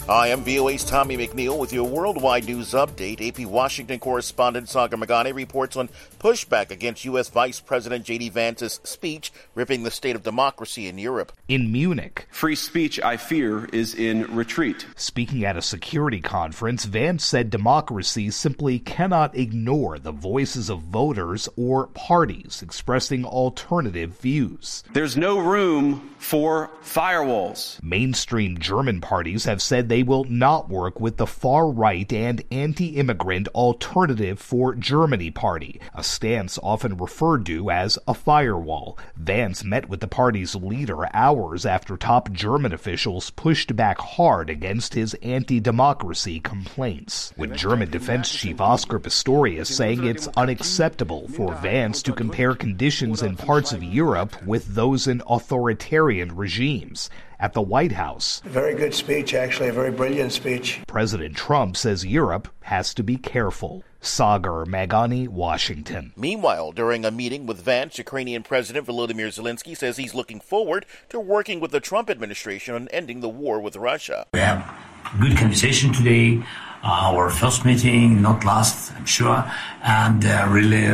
Hi, I'm VOA's Tommy McNeil with your worldwide news update. AP Washington correspondent Sagar Meghani reports on pushback against U.S. Vice President J.D. Vance's speech ripping the state of democracy in Europe. In Munich, free speech, I fear, is in retreat. Speaking at a security conference, Vance said democracies simply cannot ignore the voices of voters or parties expressing alternative views. There's no room for firewalls. Mainstream German parties have said they will not work with the far-right and anti-immigrant Alternative for Germany party, a stance often referred to as a firewall. Vance met with the party's leader hours after top German officials pushed back hard against his anti-democracy complaints, with German Defense Chief Oscar Pistorius saying it's unacceptable for Vance to compare conditions in parts of Europe with those in authoritarian regimes. At the White House, a very good speech, actually, a very brilliant speech. President Trump says Europe has to be careful. Sagar Meghani, Washington. Meanwhile, during a meeting with Vance, Ukrainian President Volodymyr Zelensky says he's looking forward to working with the Trump administration on ending the war with Russia. We have good conversation today. Our first meeting, not last, I'm sure, and really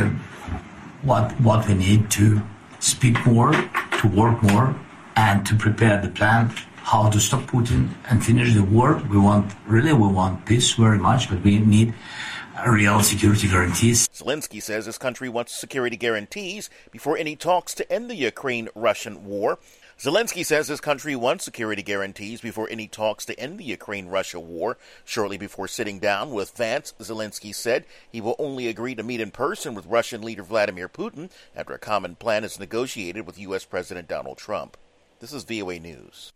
what we need to speak more, to work more, and to prepare the plan how to stop Putin and finish the war. We want peace very much, but we need real security guarantees. Zelensky says his country wants security guarantees before any talks to end the Ukraine-Russian war. Zelensky says his country wants security guarantees before any talks to end the Ukraine-Russia war. Shortly before sitting down with Vance, Zelensky said he will only agree to meet in person with Russian leader Vladimir Putin after a common plan is negotiated with U.S. President Donald Trump. This is VOA News.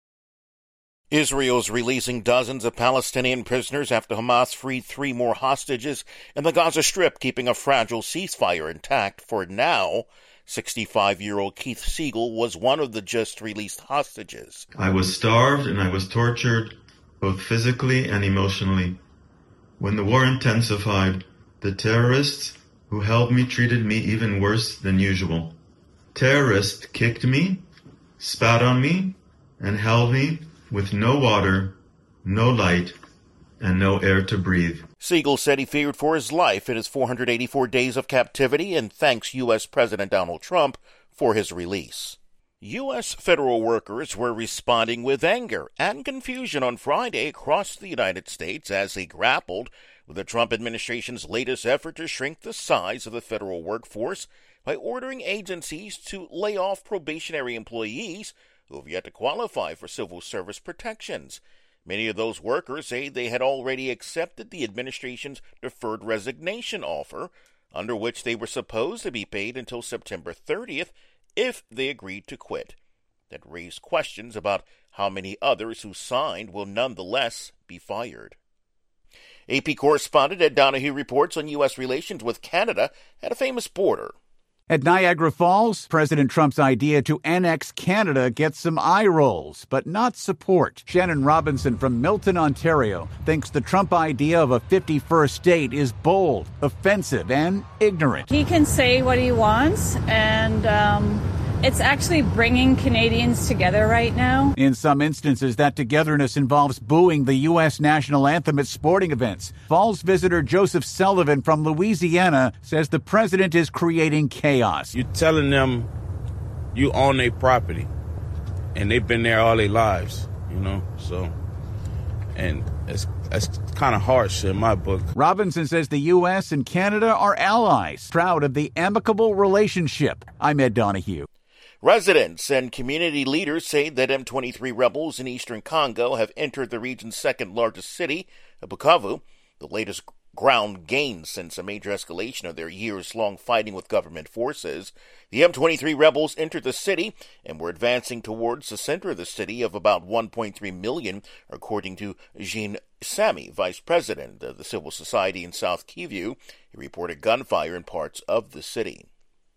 Israel's releasing dozens of Palestinian prisoners after Hamas freed 3 more hostages in the Gaza Strip, keeping a fragile ceasefire intact. For now, 65-year-old Keith Siegel was one of the just-released hostages. I was starved and I was tortured, both physically and emotionally. When the war intensified, the terrorists who held me treated me even worse than usual. Terrorists kicked me, spat on me, and held me with no water, no light, and no air to breathe. Siegel said he feared for his life in his 484 days of captivity and thanks U.S. President Donald Trump for his release. U.S. federal workers were responding with anger and confusion on Friday across the United States as they grappled with the Trump administration's latest effort to shrink the size of the federal workforce by ordering agencies to lay off probationary employees who have yet to qualify for civil service protections. Many of those workers say they had already accepted the administration's deferred resignation offer, under which they were supposed to be paid until September 30th if they agreed to quit. That raised questions about how many others who signed will nonetheless be fired. AP correspondent Ed Donahue reports on U.S. relations with Canada at a famous border. At Niagara Falls, President Trump's idea to annex Canada gets some eye rolls, but not support. Shannon Robinson from Milton, Ontario, thinks the Trump idea of a 51st state is bold, offensive, and ignorant. He can say what he wants, and it's actually bringing Canadians together right now. In some instances, that togetherness involves booing the U.S. national anthem at sporting events. Falls visitor Joseph Sullivan from Louisiana says the president is creating chaos. You're telling them you own their property, and they've been there all their lives, so, and that's kind of harsh in my book. Robinson says the U.S. and Canada are allies, proud of the amicable relationship. I'm Ed Donahue. Residents and community leaders say that M23 rebels in eastern Congo have entered the region's second-largest city, Bukavu, the latest ground gain since a major escalation of their years-long fighting with government forces. The M23 rebels entered the city and were advancing towards the center of the city of about 1.3 million, according to Jean Samy, vice president of the civil society in South Kivu. He reported gunfire in parts of the city.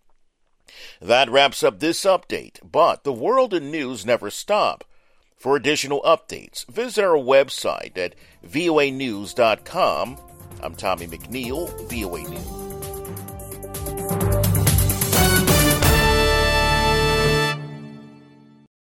That wraps up this update, but the world and news never stop. For additional updates, visit our website at voanews.com. I'm Tommy McNeil, VOA News.